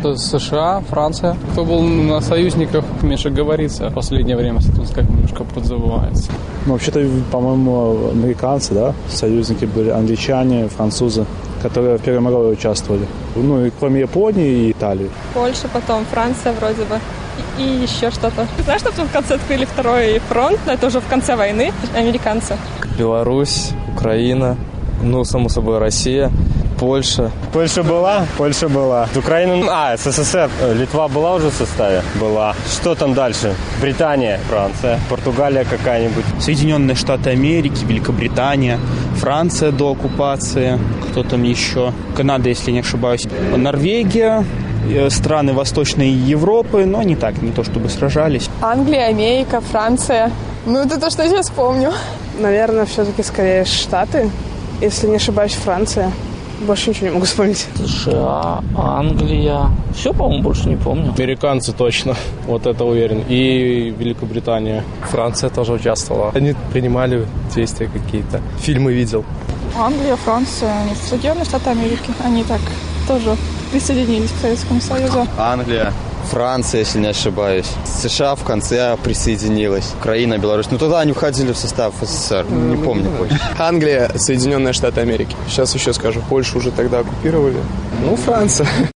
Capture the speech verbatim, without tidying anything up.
США, Франция. Кто был на союзниках, меньше говорится. В последнее время как немножко подзабывается. Ну, вообще-то, по-моему, американцы, да, союзники были, англичане, французы, которые в Первой мировой участвовали. Ну, и кроме Японии и Италии. Польша, потом Франция вроде бы. И, и еще что-то. Знаешь, что в конце открыли второй фронт, но это уже в конце войны, американцы. Беларусь, Украина, ну, само собой, Россия, Польша. Польша была? Польша была. Украина, а, СССР. Литва была уже в составе? Была. Что там дальше? Британия, Франция, Португалия какая-нибудь. Соединенные Штаты Америки, Великобритания, Франция до оккупации, кто там еще? Канада, если не ошибаюсь. Норвегия, страны Восточной Европы, но не так, не то чтобы сражались. Англия, Америка, Франция. Ну, это то, что я сейчас помню. Наверное, все-таки скорее Штаты, если не ошибаюсь, Франция. Больше ничего не могу вспомнить. США, Англия. Все, по-моему, больше не помню. Американцы точно, вот это уверен. И Великобритания. Франция тоже участвовала. Они принимали действия какие-то. Фильмы видел. Англия, Франция, Соединенные Штаты Америки. Они так тоже присоединились к Советскому Союзу. Англия, Франция, если не ошибаюсь. США в конце присоединилась. Украина, Беларусь. Ну, тогда они входили в состав СССР. Не помню больше. Англия, Соединенные Штаты Америки. Сейчас еще скажу. Польшу уже тогда оккупировали. Ну, Франция.